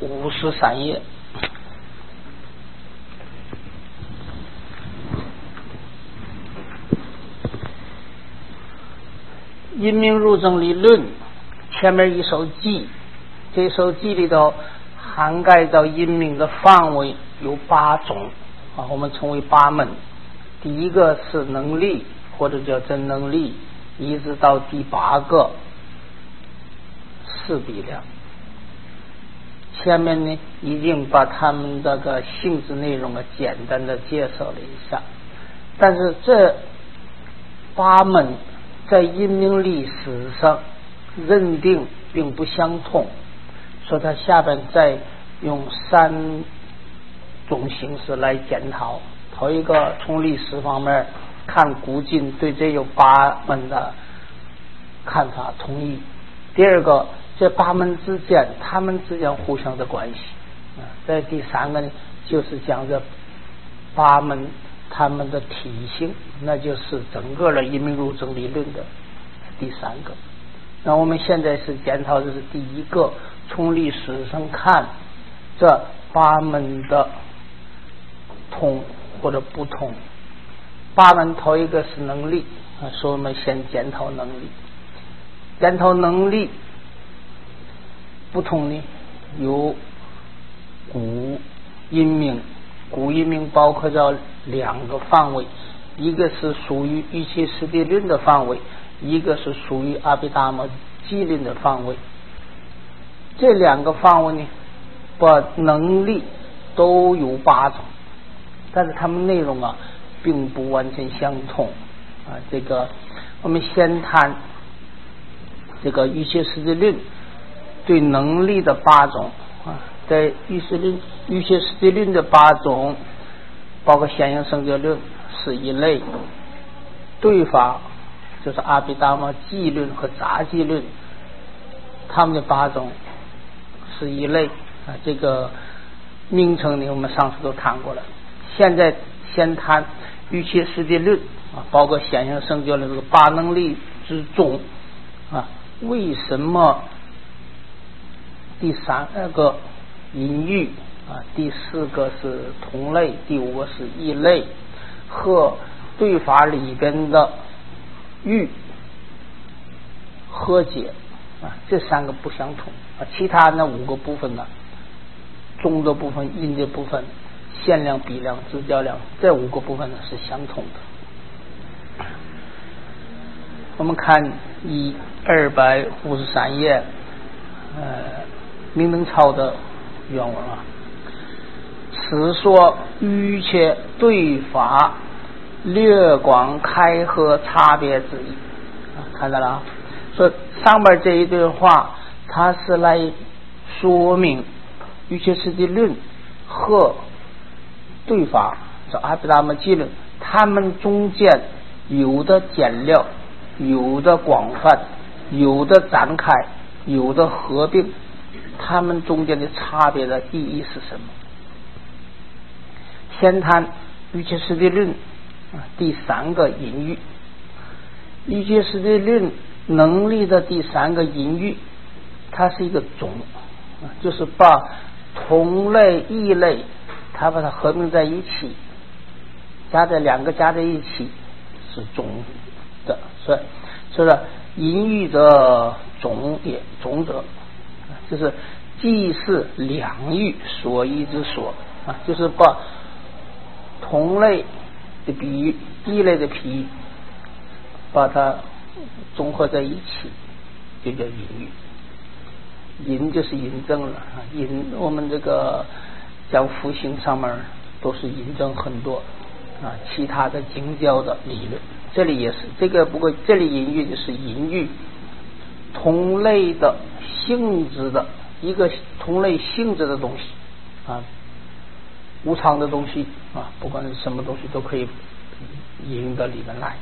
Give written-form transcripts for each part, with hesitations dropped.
53页。因明入证理论前面一首记，这首记里头涵盖到因明的范围有8种啊，我们称为8门。第一个是能力或者叫真能力，一直到第8个4比量。前面呢已经把他们这个性质内容简单的介绍了一下，但是这8门在因明历史上认定并不相同，所以他下边再用3种形式来检讨。头一个从历史方面看，古今对这有8门的看法同意。第二个，这8门之间他们之间互相的关系在第3个呢，就是讲这8门他们的体性，那就是整个的因明入证理论的第3个。那我们现在是检讨的是第一个，从历史上看这8门的同或者不同。8门头一个是能力所以我们先检讨能力。检讨能力不同呢，有古因明。古因明包括着2个范围，一个是属于瑜伽师地论的范围，一个是属于阿毗达摩纪论的范围。这2个范围呢，把能力都有8种，但是它们内容并不完全相同这个我们先谈这个瑜伽师地论对能力的8种在瑜伽师地论的8种，包括显应圣觉论是一类，对法就是阿毗达摩纪论和杂记论他们的8种是一类这个名称呢我们上次都谈过了。现在先谈瑜伽师地论包括显应圣觉论这个8能力之中为什么第3个隐喻第4个是同类，第5个是异类，和对法里边的喻和解这3个不相同其他那5个部分中的部分、阴的部分、限量、比量、直交量，这5个部分是相同的。我们看253页明登超的原文此说瑜伽对法略广开合差别之意看到了所以上边这一段话它是来说明瑜伽师地论和对法这阿毗达摩纪论他们中间有的简略，有的广泛，有的展开，有的合并，他们中间的差别的意义是什么？先谈瑜伽师地论第3个隐喻。瑜伽师地论能力的第3个隐喻，它是一个种就是把同类异类它把它合并在一起，2个加在一起是种的，所以说隐喻者种也，种者就是既是两喻所依之所就是把同类的比喻、异类的比喻把它综合在一起，就叫隐喻。引就是引证了我们这个讲复兴上面都是引证很多其他的经教的理论，这里也是这个，不过这里隐喻就是隐喻同类的性质的一个同类性质的东西无常的东西不管是什么东西都可以引到里面来，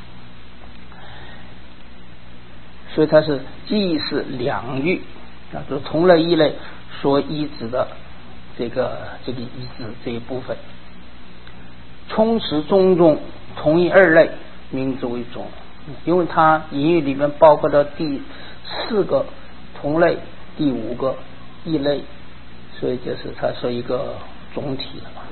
所以它是既是两喻就是同类异类所依止的这个依止这一部分，充实种种同一2类名之为种，因为它隐喻里面包括了第4个同类、第5个异类， 所以就是它是一个总体的嘛。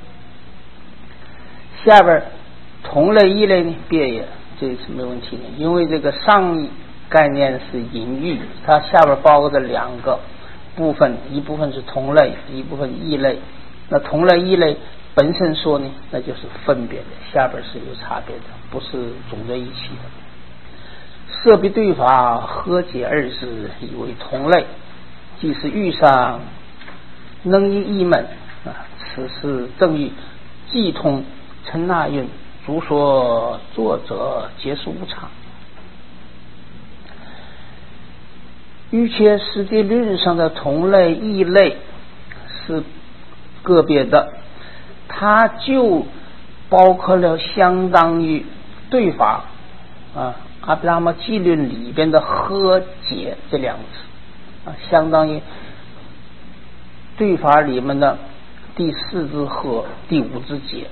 下边同类异类呢别也，这是没问题的，因为这个上概念是隐喻，它下边包括着两个部分，一部分是同类，一部分异类。那同类异类本身说呢，那就是分别的，下边是有差别的，不是总在一起的。色比对法和解二字以为同类，即是欲上能以异门啊，此是正义既通陈那韵，足说作者皆是无常。于切实地论上的同类异类是个别的，它就包括了相当于对法阿毗达摩记论里边的和解这两个字相当于对法里面的第四支和，第五支解。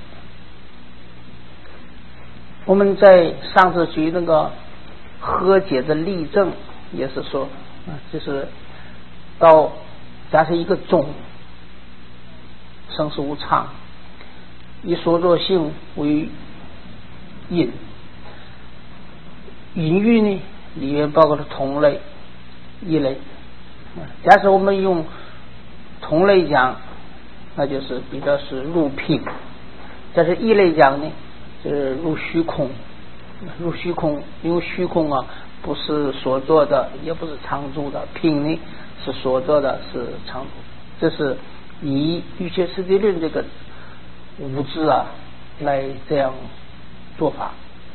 我们在上次举那个和解的例证也是说就是到假设一个种生死无常，以所作性为因，隐喻呢里面包括了同类异类。假设我们用同类讲，那就是比较是入品；假设异类讲呢，就是入虚空。入虚空，因为虚空不是所做的，也不是常住的，品呢是所做的，是常住。这是以欲切实地论这个五字来这样做法。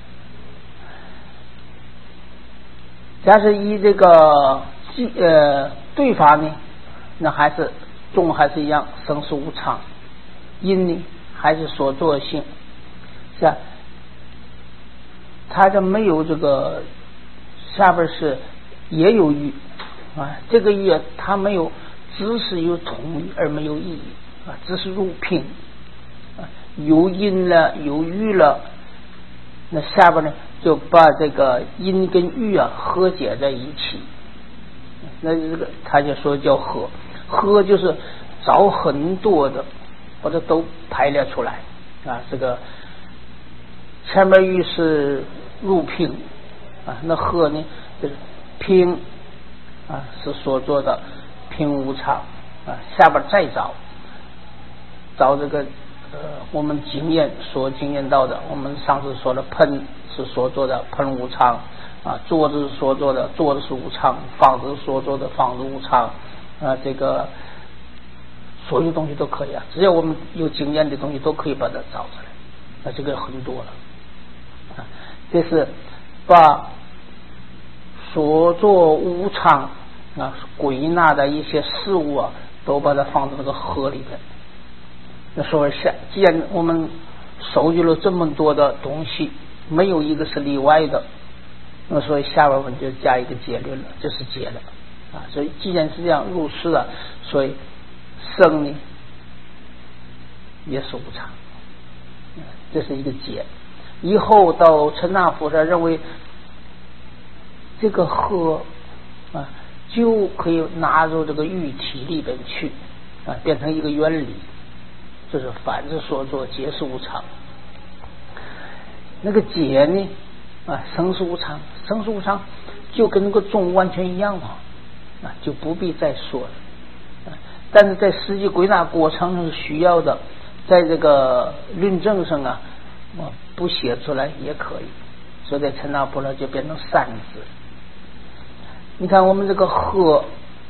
假设以这个对法呢，那还是众还是一样，生死无常；因呢还是所作性，是吧？它这没有这个下边是也有欲这个欲它没有，只是有同欲而没有异欲只是入品有因了有欲了，那下边呢就把这个因跟欲和解在一起，那这个他就说叫和。和就是找很多的或者都排列出来这个前面欲是入品那和呢就是品是所做的品无常下边再找这个我们所经验到的，我们上次说的喷是所做的喷无常桌子是所做的桌子是无常，房子所做的房子无常这个所有东西都可以只要我们有经验的东西都可以把它找出来，那这个很多了这是把所作无常归纳的一些事物都把它放在这个河里边。那所以既然我们收集了这么多的东西，没有一个是例外的，那所以下边我们就加一个结论了，这是结了所以既然是这样入世了，所以生呢也是无常，这是一个结。以后到陈那菩萨认为这个和就可以纳入这个喻体里边去变成一个原理，就是凡之所作皆是无常。那个解呢生是无常，生是无常就跟那个众完全一样就不必再说了但是在实际归纳过程中是需要的，在这个论证上不写出来也可以，所以在陈那菩萨就变成三字。你看我们这个和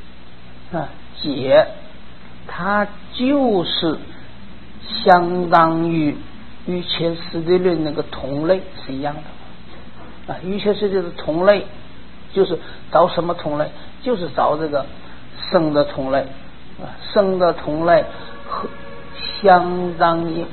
解，它就是相当于欲切实地论那个同类是一样的欲切实地的同类就是找什么同类，就是找这个生的同类生的同类和相当于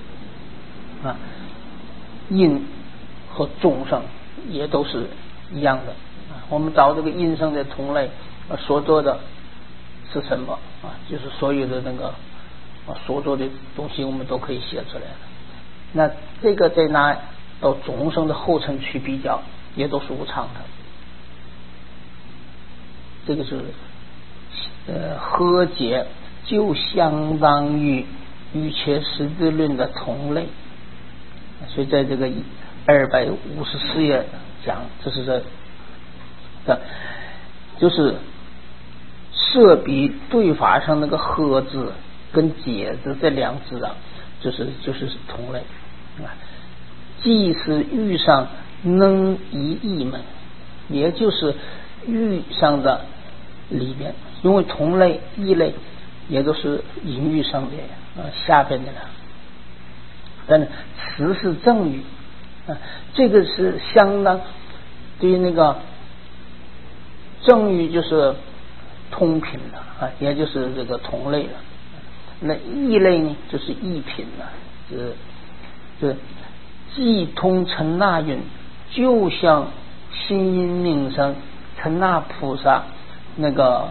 因和众生也都是一样的我们找这个因生的同类所做的是什么就是所有的那个所做的东西我们都可以写出来了。那这个再拿到众生的后尘去比较，也都是无常的。这个是和解就相当于瑜伽师地论的同类。所以在这个254页讲，这是这就是设比对法上那个呵字跟解字这两字啊，就是同类啊。即是欲上能一义门，也就是欲上的里边，因为同类异类也都是隐喻上的下边的了。但是词是正语啊，这个是相当对于那个正语就是通品的啊，也就是这个同类的。那异类呢，就是异品的，是既通陈那韵，就像心因命生陈那菩萨那个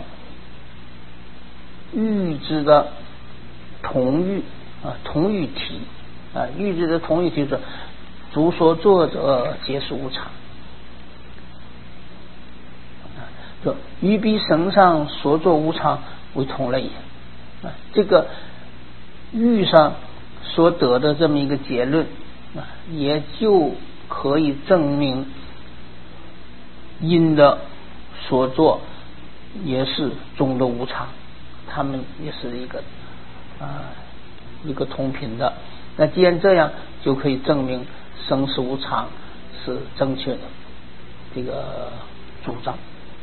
喻之的同喻啊，同喻体啊，喻之的同喻体是诸所作者皆是无常。就于彼身上所作无常为同类啊，这个喻上所得的这么一个结论啊，也就可以证明因的所作也是中的无常，他们也是一个同频的。那既然这样，就可以证明生死无常是正确的这个主张。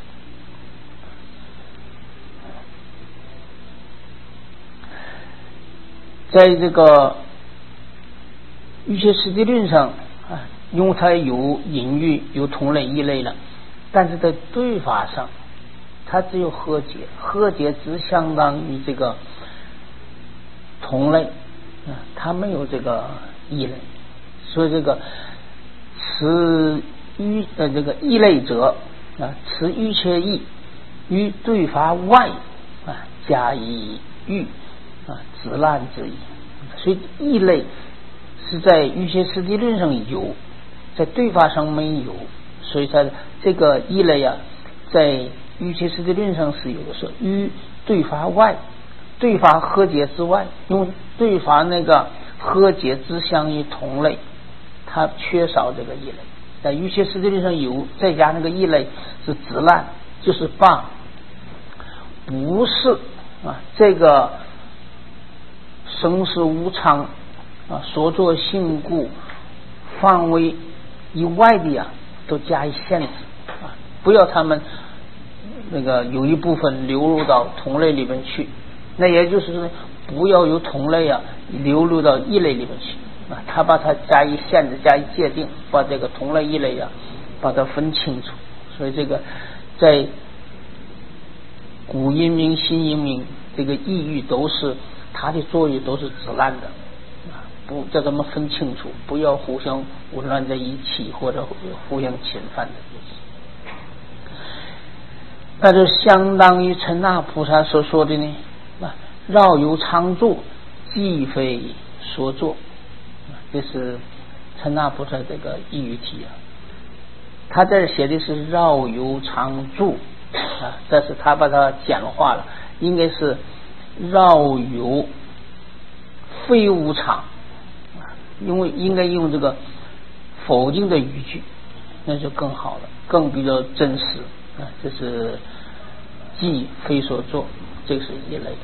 在这个瑜伽师地论上啊，因为它有隐喻有同类异类了，但是在对法上它只有和解，和解只相当于这个同类啊，它没有这个异类。所以这个此这个异类者啊，此瑜伽义于对法外啊加以喻啊，自烂之意。所以异类是在瑜伽师地论上有，在对法上没有。所以它这个异类啊，在瑜伽师地论上是有的，是于对法外，对法和解之外，因为对法那个和解之相于同类，它缺少这个异类。在瑜伽师地论上有，再加那个异类是自烂，就是把不是啊这个生死无常啊所作性故范围以外的啊都加以限制啊，不要他们那个有一部分流入到同类里面去，那也就是不要有同类啊流入到异类里面去啊，他把它加以限制加以界定，把这个同类异类啊把它分清楚。所以这个在古音明新音明这个意喻都是它的作用都是自烂的啊，不叫他们分清楚，不要互相紊乱在一起或者互相侵犯的意思。那就相当于陈那菩萨所说的呢，绕有常住，既非所作，这是陈那菩萨这个意喻体啊。他这写的是绕有常住啊，但是他把它简化了，应该是绕有非无常，因为应该用这个否定的语句，那就更好了，更比较真实啊。这是即非所作，这个是一类。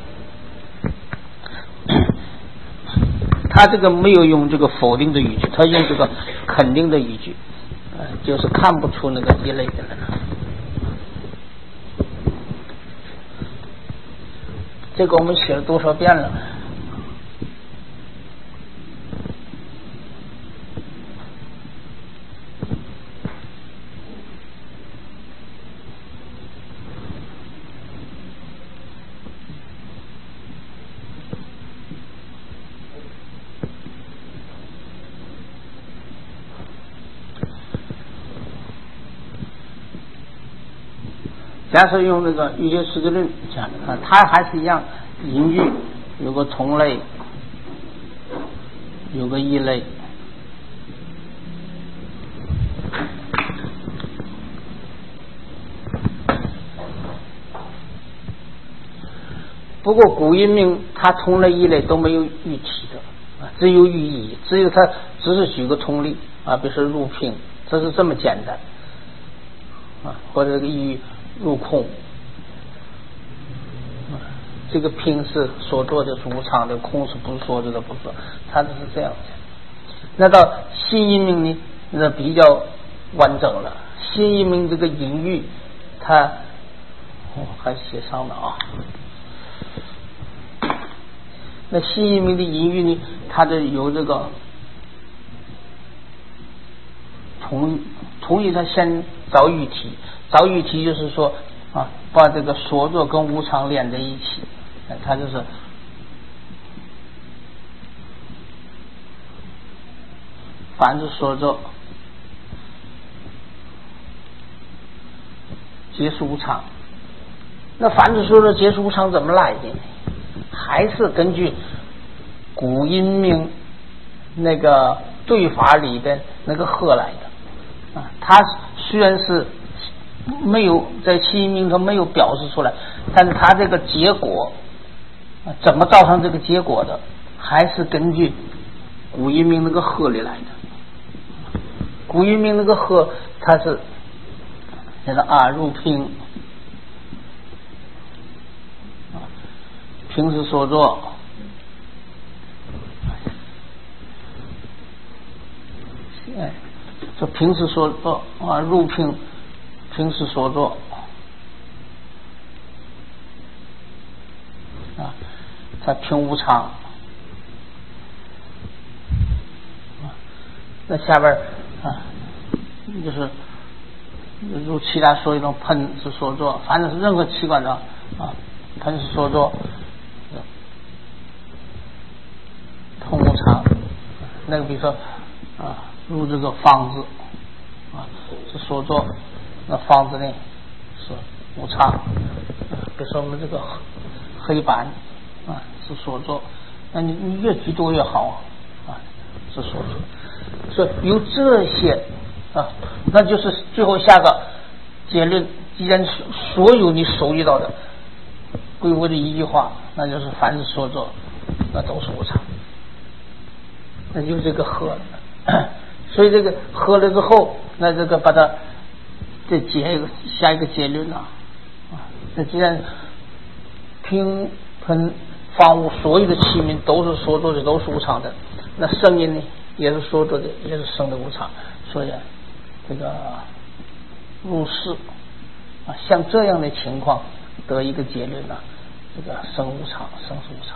他这个没有用这个否定的语句，他用这个肯定的语句，就是看不出那个一类的人。这个我们写了多少遍了？假设用那个瑜伽师地论讲的，它还是一样，隐喻有个同类，有个异类。 不过古音命它同类异类都没有喻体的只有寓意，只有它只是举个通例比如说入平，这是这么简单或者这个寓入空这个平是所作的是无常的，空是不所作的不是，它就是这样子。那到新音命呢，那比较完整了。新音命这个隐喻，它还写上了那新音命的隐喻呢，它的有这个同意它先找喻体，找喻体就是说把这个所作跟无常连在一起，它就是凡是所作皆是无常。那凡是所作皆是无常怎么来的？还是根据古音命那个对法里的那个和来的它虽然是没有在新音命上没有表示出来，但是它这个结果怎么造成这个结果的，还是根据古音命那个和里来的。古音命那个和，它是那个入平，平时所作，这平时所作入平，平时所作它平无常那下边就是如其他说一种喷是所作，反正是任何器官的喷是所作通无常。那个比如说入这个方子是所作，那方子呢是无常。比如说我们这个黑板是所作，那你越举多越好是所作。所以有这些那就是最后下个结论，既然所有你收集到的归为的一句话，那就是凡是所作那都是无常，那就这个和了。所以这个和了之后，那这个把它再下一个结论那既然平喷方物所有的器皿都是所作的，都是无常的，那声音呢也是所作的，也是生的无常。所以这个入世像这样的情况得一个结论这个生无常，生是无常。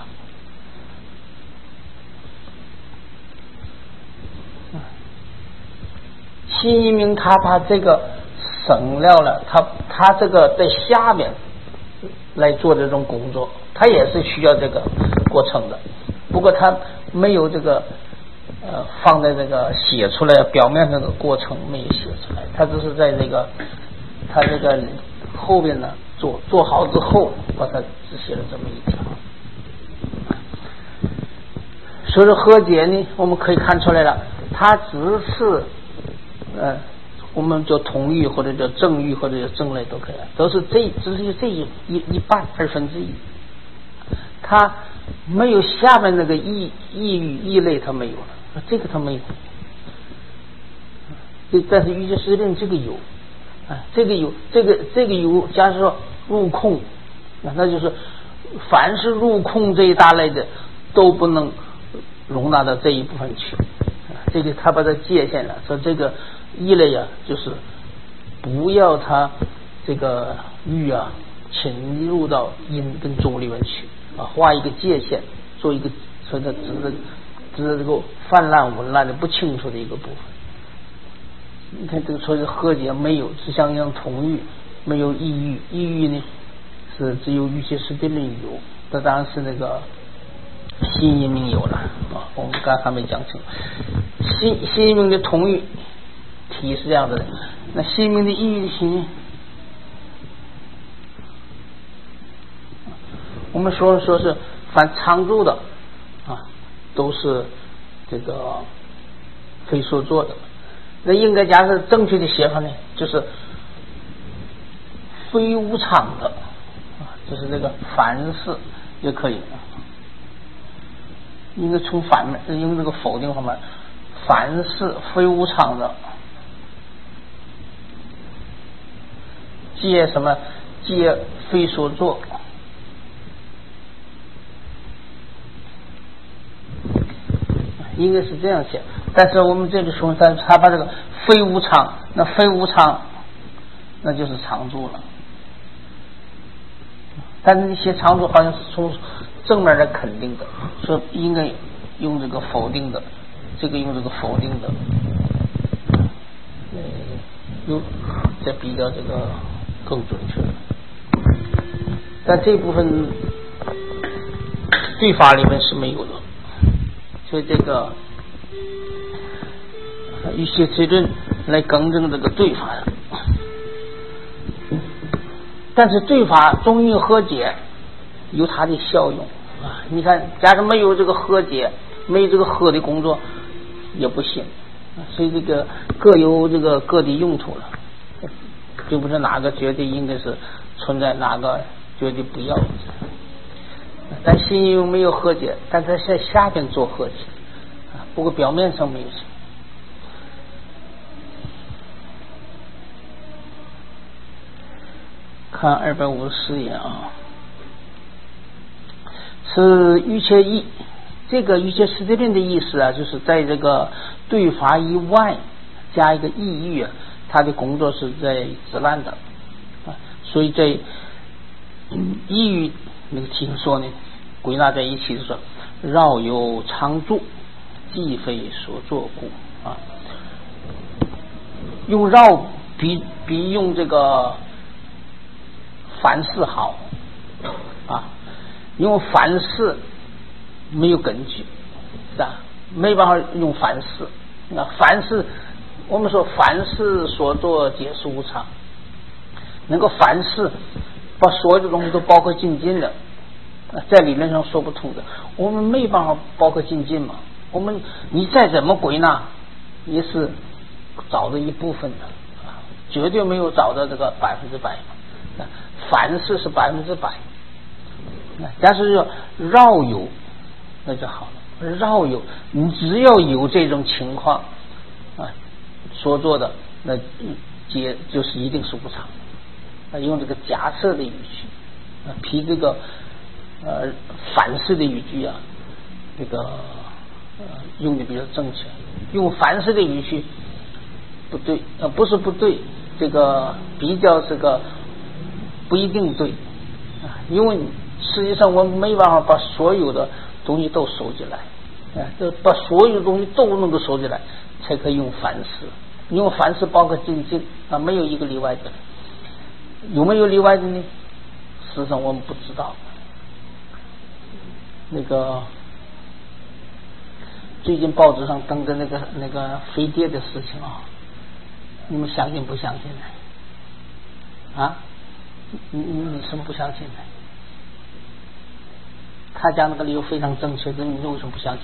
新一明他把这个省了他这个在下面来做这种工作，他也是需要这个过程的，不过他没有这个放在这个写出来表面这个过程没有写出来，他只是在这个他这个后边呢做好之后把它只写了这么一条。所以说和解呢，我们可以看出来了，它只是我们叫同义或者叫正义或者叫正类都可以，都是只是这一半1/2，它没有下面那个义语义类，它没有了，这个它没有。但是瑜伽师令这个有这个有这个有，假如说入空，那就是凡是入空这一大类的都不能容纳到这一部分去。这个他把它界限了，说这个一类就是不要它这个欲侵入到阴跟中里面去画一个界限，做一个所以它只是这个泛滥紊乱的不清楚的一个部分。你看这个所谓的和解没有，只像样同欲，没有异欲，异欲呢是只有瑜伽师的论有，这当然是那个新一命有了我们刚才还没讲清。新一命的同欲体是这样子的，那新一命的异欲的心，我们说是凡常住的都是这个非所做的。那应该假设正确的写法呢，就是非无常的就是这个凡是也可以。应该从反面用这个否定方面，凡是非无常的，皆什么？皆非所作。应该是这样写，但是我们这里说他把这个非无常，那非无常那就是常住了。但是那些常住好像是从正面来肯定的，说应该用这个否定的，这个用这个否定的，这比较这个更准确。但这部分对法里面是没有的，所以这个一些推论来更正这个对法的。但是对法中印和解有它的效用啊！你看，假如没有这个和解，没有这个和的工作，也不行。所以这个各有这个各的用途了，并不是哪个绝对应该是存在，哪个绝对不要。但心又没有和解，但在下边做和解啊，不过表面上没有什么。看254页啊，是预切义。这个预切实际论的意思啊，就是在这个对法以外加一个意喻啊，他的工作是在自然的啊，所以在意喻那个题说呢，归纳在一起是说，绕有常住，既非所作故啊。用绕比用这个凡事好啊，因为凡事没有根据，是吧？没办法用凡事。那凡事，我们说凡事所作皆是无常，能够凡事把所有的东西都包括进进的，在理论上说不通的。我们没办法包括进进嘛，你再怎么归纳，也是找的一部分的啊，绝对没有找到这个100%嘛。凡事是100%，但是要绕有那就好了。绕有，你只要有这种情况啊，所做的那就是一定是无常啊。用这个假设的语句啊，比这个反式的语句啊，这个用的比较正确。用反式的语句不对不是不对，这个比较这个不一定对啊，因为实际上我们没办法把所有的东西都收进来啊，就把所有的东西都能够收进来，才可以用凡事。因为凡事包括进啊，没有一个例外的。有没有例外的呢？事实上我们不知道。那个最近报纸上登的那个飞碟的事情啊，你们相信不相信呢？啊？你什么不相信呢？他讲那个理由非常正确，你为什么不相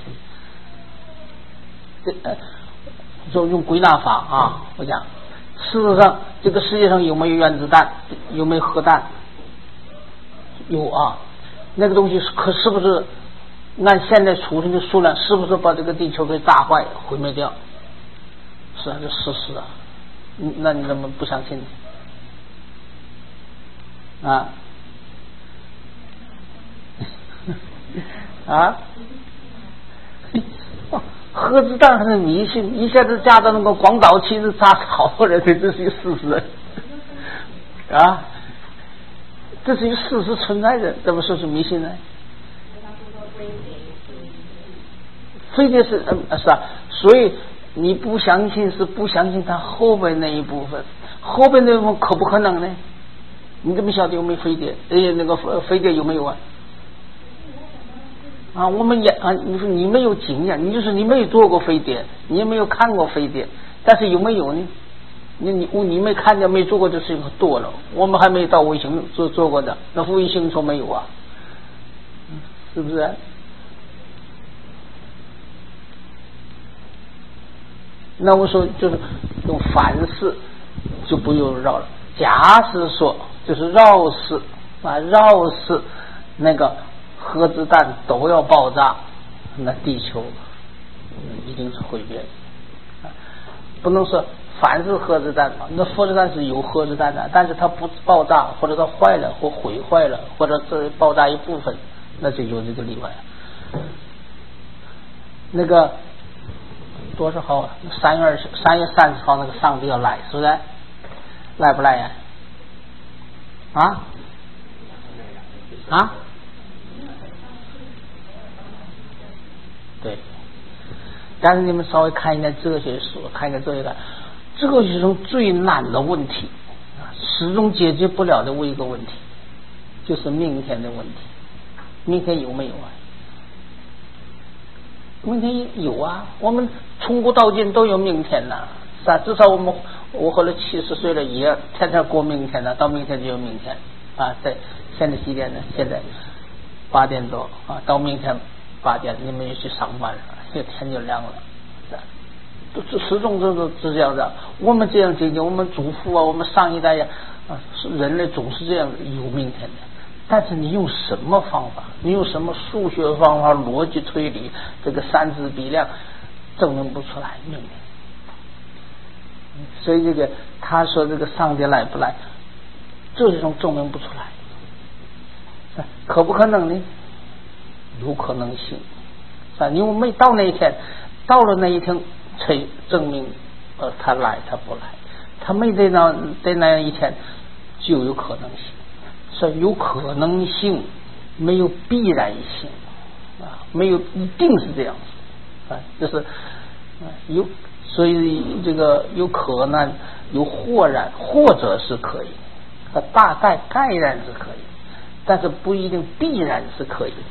信？就用归纳法啊，我讲，事实上这个世界上有没有原子弹，有没有核弹？有啊，那个东西是不是按现在出现的数量，是不是把这个地球给炸坏毁灭掉？是啊，这事实啊，那你怎么不相信呢？啊啊！核子弹还是迷信，一下子加到那个广岛其实炸好多人，这是一个事实啊，这是一个事实存在的，这不说是迷信呢？非得是是吧？所以你不相信是不相信它后边那一部分，后边那一部分可不可能呢？你怎么晓得有没有飞碟？那个飞碟有没有啊？啊，我们也啊，你说你没有经验，你就是你没有坐过飞碟，你也没有看过飞碟，但是有没有呢？你没看见没坐过就是多了，我们还没到卫星做过的，那卫星说没有啊？是不是？那我说就是用凡事就不用绕了。假使说就是绕事啊，绕事那个核子弹都要爆炸，那地球一定是毁灭的。不能说凡是核子弹嘛，那核子弹是有核子弹的，但是它不爆炸，或者它坏了或毁坏了，或者是爆炸一部分，那就有这个例外。那个多少号？3月30号那个上帝要来，是不是？来不来呀？对。但是你们稍微看一点哲学书，看一点哲学中最难的问题始终解决不了的一个问题，就是明天的问题。明天有没有啊？明天有啊，我们从古到今都有明天呐，是吧？至少我后来70岁了，也天天过明天呢，到明天就有明天啊。在现在几点呢？现在8点多啊，到明天8点你们也去上班了，这天就亮了，是吧？始终都是这样的。我们这样解决，我们祖父啊，我们上一代呀人类总是这样有明天的。但是你用什么方法？你用什么数学方法、逻辑推理，这个3次比量证明不出来明天。所以这个他说这个上帝来不来，这种证明不出来，可不可能呢？有可能性，因为没到那一天，到了那一天才证明他来他不来，他没在那一天就有可能性。所以有可能性，没有必然性没有一定是这样子就是有，所以这个有可能有或然，或者是可以，大概概然是可以，但是不一定必然是可以。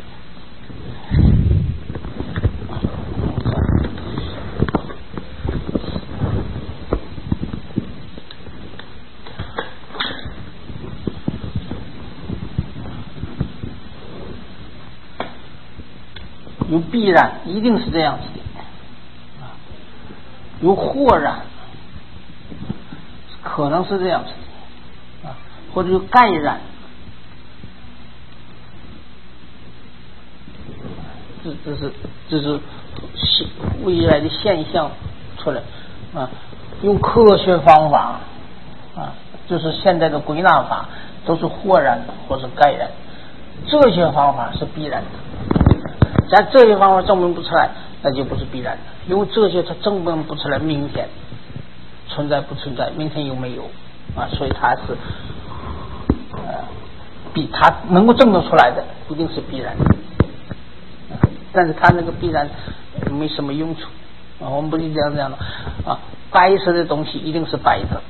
有必然，一定是这样子的有或然，可能是这样子的或者有概然，这是未来的现象出来用科学方法就是现在的归纳法都是或然或是概然，这些方法是必然的。但这些方法证明不出来，那就不是必然的，因为这些它证明不出来明天存在不存在，明天有没有所以它是比它能够证明出来的一定是必然的但是它那个必然没什么用处我们不是这样的白色的东西一定是白的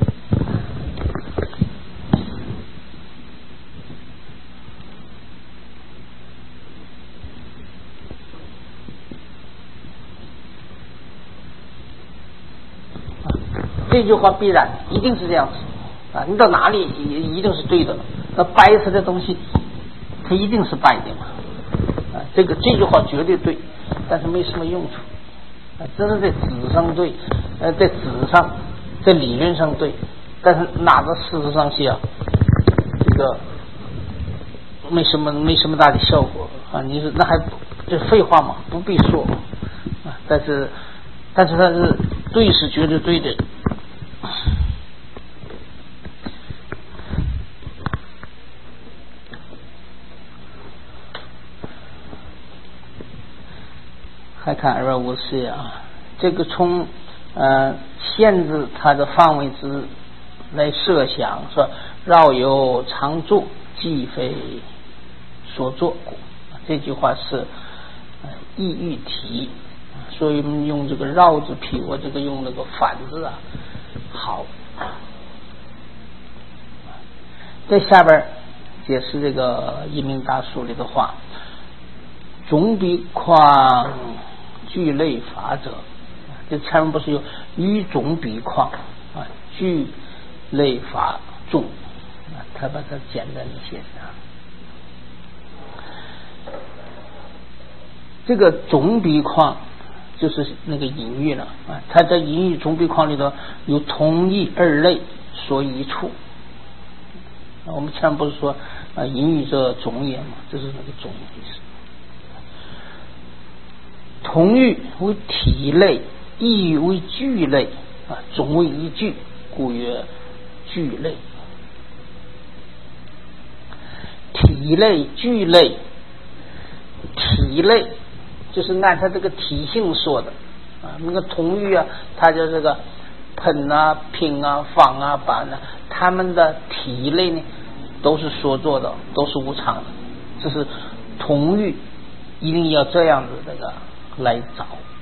这句话必然一定是这样子你到哪里一定是对的了。那白色的东西它一定是白的嘛这句话绝对对，但是没什么用处这是在纸上对在纸上在理论上对，但是哪个事实上去这个没什么大的效果你说那还这废话嘛，不必说但是它是对是绝对对的还看254这个从限制它的范围之来设想说绕有常作，既非所作过，这句话是意喻题所以我们用这个绕字批，我这个用那个反字好在下边解释这个一鸣大书里的话，总比况聚类法者，这前面不是有与总比况聚类法重他把它简单的写这个总比况就是那个隐喻了它在隐喻总比况里头有同义二类所一处我们前面不是说隐语者种也嘛，这是那个种意思。同语为体类，异语为句类种为一句，故曰句类。体类句类，体类就是按它这个体性说的那个同语它就这个喷品仿板它们的体类呢都是说作的，都是无常的，这是同语一定要这样子这个来找